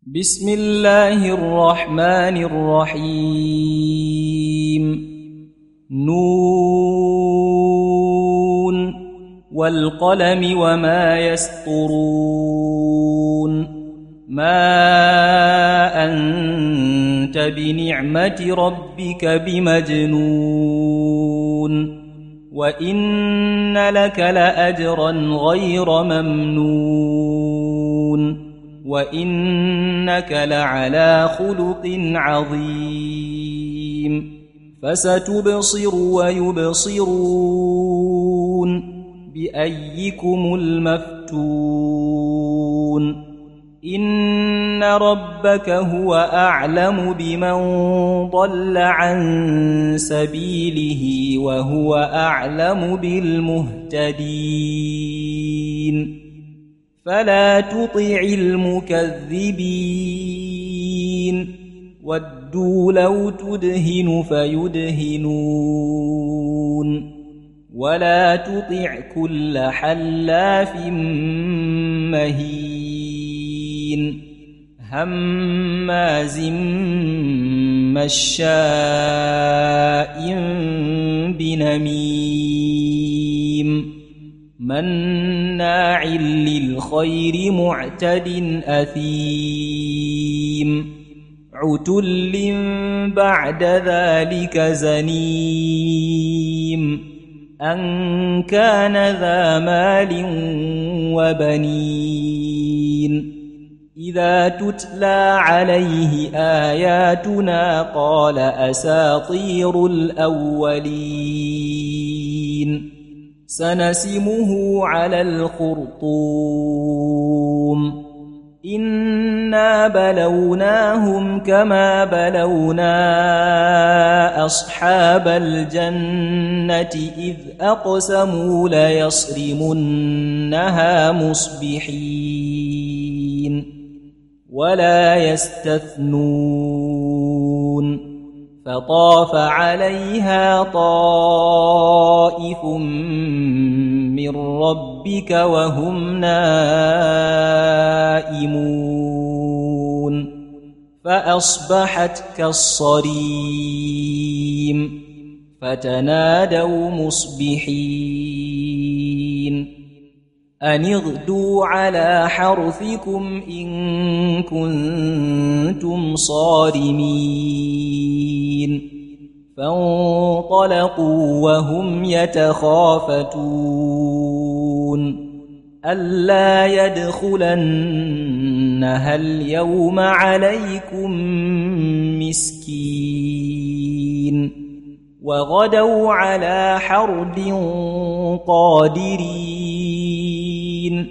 بسم الله الرحمن الرحيم نون والقلم وما يسطرون ما أنت بنعمة ربك بمجنون وإن لك لأجرا غير ممنون وإنك لعلى خلق عظيم فستبصر ويبصرون بأيكم المفتون إن ربك هو أعلم بمن ضل عن سبيله وهو أعلم بالمهتدين فلا تطع المكذبين ودوا لو تدهن فيدهنون ولا تطع كل حلاف مهين هماز مشاء بنميم مناع للخير معتد أثيم عتل بعد ذلك زنيم أن كان ذا مال وبنين إذا تتلى عليه آياتنا قال أساطير الأولين سنسمه على الخرطوم إنا بلوناهم كما بلونا أصحاب الجنة إذ أقسموا ليصرمنها مصبحين ولا يستثنون فطاف عليها طائف من ربك وهم نائمون فأصبحت كالصريم فتنادوا مصبحين أن اغدوا على حرثكم إن كنتم صارمين فانطلقوا وهم يتخافتون ألا يدخلنها اليوم عليكم مسكين وغدوا على حرد قادرين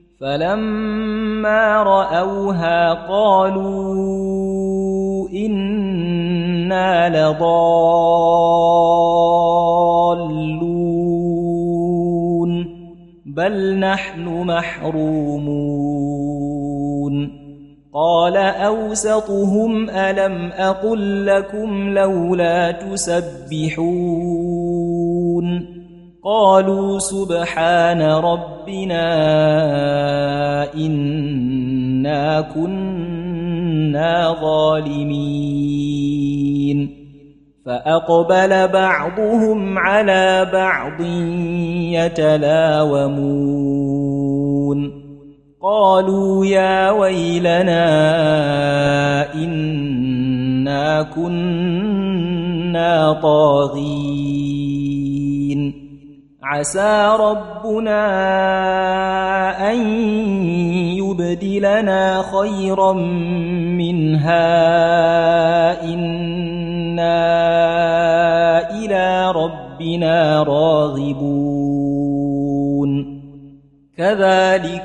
فلما رأوها قالوا إنا لضالون بل نحن محرومون قال أوسطهم ألم أقل لكم لولا تسبحون قالوا سبحان ربنا إنا كنا ظالمين فأقبل بعضهم على بعض يتلاومون قالوا يا ويلنا إنا كنا طاغين عسى ربنا أن يبدلنا خيرا منها إنا إلى ربنا راغبون كذلك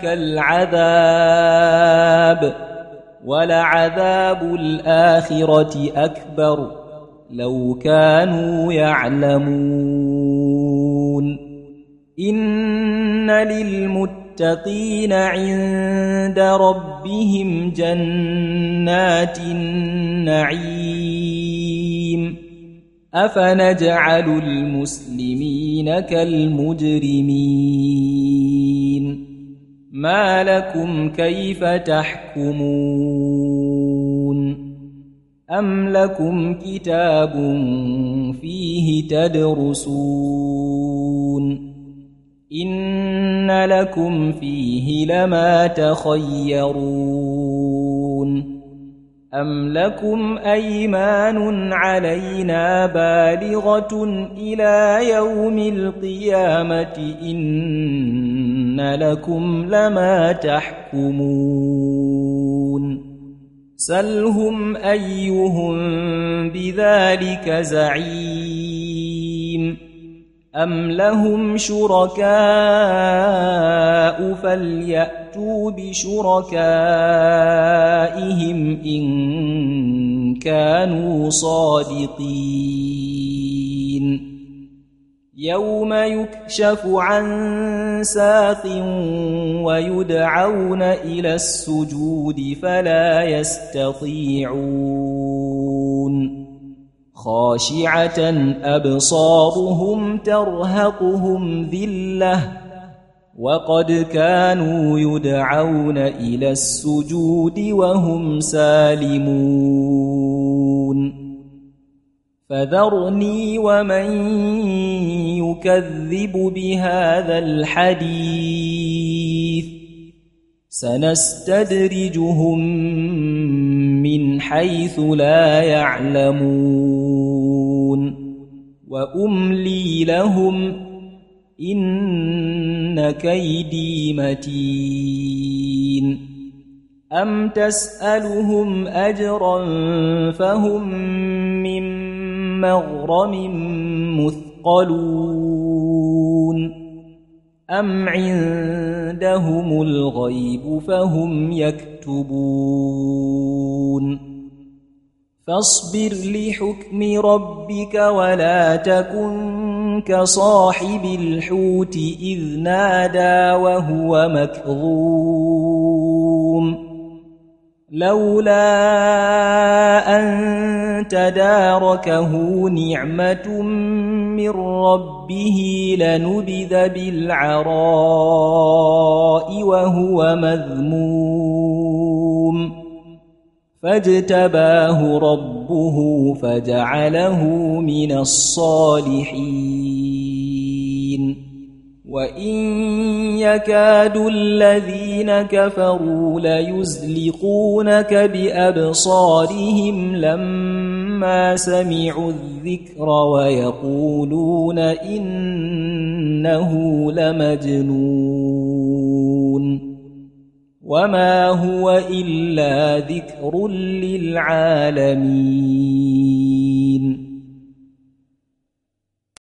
العذاب ولعذاب الآخرة أكبر لو كانوا يعلمون إن للمتقين عند ربهم جنات النعيم أفنجعل المسلمين كالمجرمين ما لكم كيف تحكمون أم لكم كتاب فيه تدرسون إن لكم فيه لما تخيرون أم لكم أيمان علينا بالغة إلى يوم القيامة إن لكم لما تحكمون سلهم أيهم بذلك زعيم أم لهم شركاء فليأتوا بشركائهم إن كانوا صادقين يوم يكشف عن ساق ويدعون إلى السجود فلا يستطيعون خاشعة أبصارهم ترهقهم ذلة وقد كانوا يدعون إلى السجود وهم سالمون فذرني ومن يكذب بهذا الحديث سنستدرجهم من حيث لا يعلمون وأملي لهم إن كيدي متين أم تسألهم أجرا فهم من مغرم مثقلون أم عندهم الغيب فهم يكتبون فاصبر لحكم ربك ولا تكن كصاحب الحوت إذ نادى وهو مكظوم لولا أن تداركه نعمة من ربه لنبذ بالعراء وهو مذموم فاجتباه ربه فجعله من الصالحين وإن يكاد الذين كفروا ليزلقونك بأبصارهم لما سمعوا الذكر ويقولون إنه لمجنون وما هو إلا ذكر للعالمين